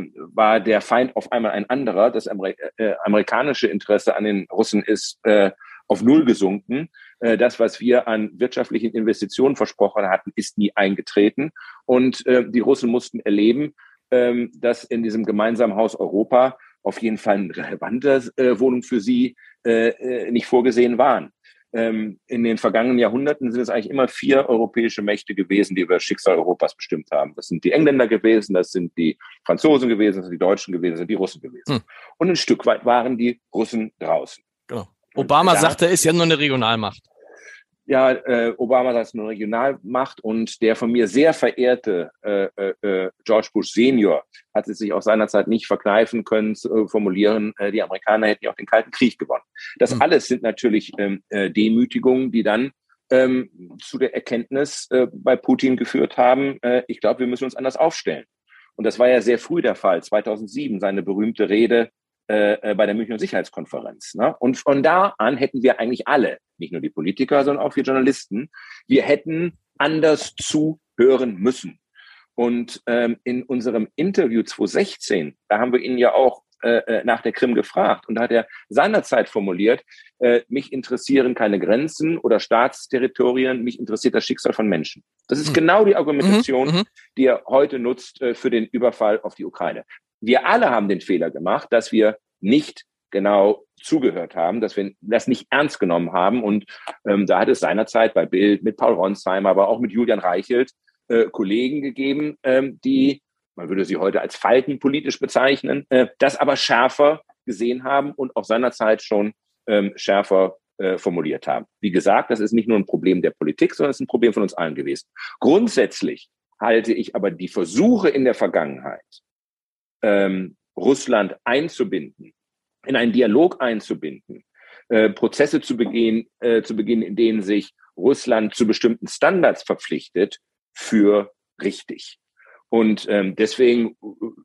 war der Feind auf einmal ein anderer. Das amerikanische Interesse an den Russen ist auf Null gesunken. Das, was wir an wirtschaftlichen Investitionen versprochen hatten, ist nie eingetreten. Und die Russen mussten erleben, dass in diesem gemeinsamen Haus Europa auf jeden Fall eine relevante Wohnung für sie nicht vorgesehen waren. In den vergangenen Jahrhunderten sind es eigentlich immer 4 europäische Mächte gewesen, die über das Schicksal Europas bestimmt haben. Das sind die Engländer gewesen, das sind die Franzosen gewesen, das sind die Deutschen gewesen, das sind die Russen gewesen. Und ein Stück weit waren die Russen draußen. Genau. Obama sagte, er ist ja nur eine Regionalmacht. Ja, Obama sagt, es ist eine Regionalmacht, und der von mir sehr verehrte George Bush Senior hat es sich auch seinerzeit nicht verkneifen können zu formulieren, die Amerikaner hätten ja auch den Kalten Krieg gewonnen. Das alles sind natürlich Demütigungen, die dann zu der Erkenntnis bei Putin geführt haben, ich glaube, wir müssen uns anders aufstellen. Und das war ja sehr früh der Fall, 2007, seine berühmte Rede bei der Münchner Sicherheitskonferenz. Ne? Und von da an hätten wir eigentlich alle, nicht nur die Politiker, sondern auch wir Journalisten, wir hätten anders zuhören müssen. Und in unserem Interview 2016, da haben wir ihn ja auch nach der Krim gefragt, und da hat er seinerzeit formuliert, mich interessieren keine Grenzen oder Staatsterritorien, mich interessiert das Schicksal von Menschen. Das ist genau die Argumentation, die er heute nutzt für den Überfall auf die Ukraine. Wir alle haben den Fehler gemacht, dass wir nicht genau zugehört haben, dass wir das nicht ernst genommen haben. Und da hat es seinerzeit bei Bild mit Paul Ronsheimer, aber auch mit Julian Reichelt Kollegen gegeben, die, man würde sie heute als faltenpolitisch bezeichnen, das aber schärfer gesehen haben und auch seinerzeit schon schärfer formuliert haben. Wie gesagt, das ist nicht nur ein Problem der Politik, sondern es ist ein Problem von uns allen gewesen. Grundsätzlich halte ich aber die Versuche in der Vergangenheit, Russland einzubinden, in einen Dialog einzubinden, Prozesse zu beginnen, in denen sich Russland zu bestimmten Standards verpflichtet, für richtig. Und deswegen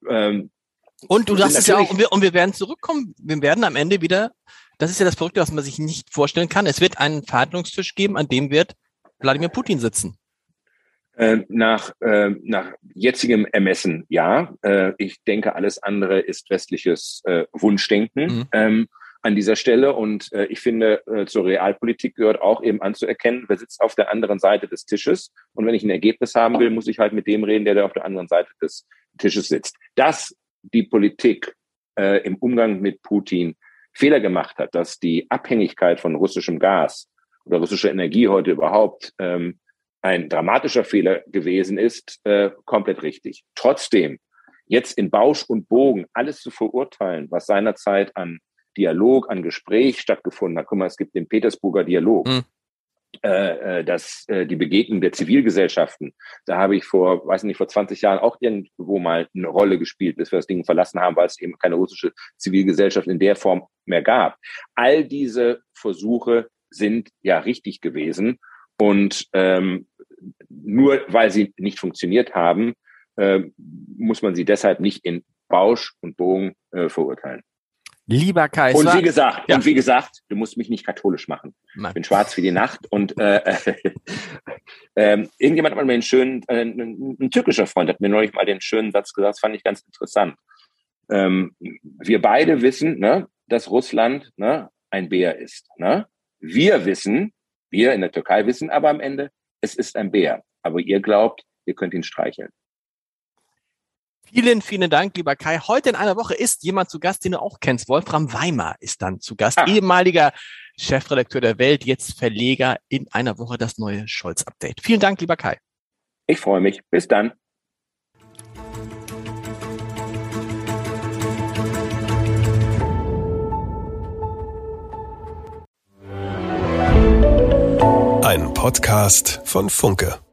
und du sagst es ja auch, und wir werden zurückkommen, wir werden am Ende wieder, das ist ja das Verrückte, was man sich nicht vorstellen kann, es wird einen Verhandlungstisch geben, an dem wird Wladimir Putin sitzen. Nach jetzigem Ermessen, ja. Ich denke, alles andere ist westliches Wunschdenken an dieser Stelle. Und ich finde, zur Realpolitik gehört auch eben anzuerkennen, wer sitzt auf der anderen Seite des Tisches. Und wenn ich ein Ergebnis haben will, muss ich halt mit dem reden, der da auf der anderen Seite des Tisches sitzt. Dass die Politik im Umgang mit Putin Fehler gemacht hat, dass die Abhängigkeit von russischem Gas oder russischer Energie heute überhaupt ein dramatischer Fehler gewesen ist, komplett richtig. Trotzdem, jetzt in Bausch und Bogen alles zu verurteilen, was seinerzeit an Dialog, an Gespräch stattgefunden hat. Guck mal, es gibt den Petersburger Dialog, die Begegnung der Zivilgesellschaften. Da habe ich vor 20 Jahren auch irgendwo mal eine Rolle gespielt, bis wir das Ding verlassen haben, weil es eben keine russische Zivilgesellschaft in der Form mehr gab. All diese Versuche sind ja richtig gewesen. Und nur weil sie nicht funktioniert haben, muss man sie deshalb nicht in Bausch und Bogen verurteilen. Lieber Kaiser. Und wie gesagt, du musst mich nicht katholisch machen. Nein. Ich bin schwarz wie die Nacht. Und irgendjemand hat mir einen schönen, ein türkischer Freund hat mir neulich mal den schönen Satz gesagt, das fand ich ganz interessant. Wir beide wissen, ne, dass Russland ein Bär ist. Ne? Wir in der Türkei wissen aber am Ende, es ist ein Bär. Aber ihr glaubt, ihr könnt ihn streicheln. Vielen, vielen Dank, lieber Kai. Heute in einer Woche ist jemand zu Gast, den du auch kennst. Wolfram Weimer ist dann zu Gast. Ehemaliger Chefredakteur der Welt, jetzt Verleger. In einer Woche das neue Scholz-Update. Vielen Dank, lieber Kai. Ich freue mich. Bis dann. Ein Podcast von Funke.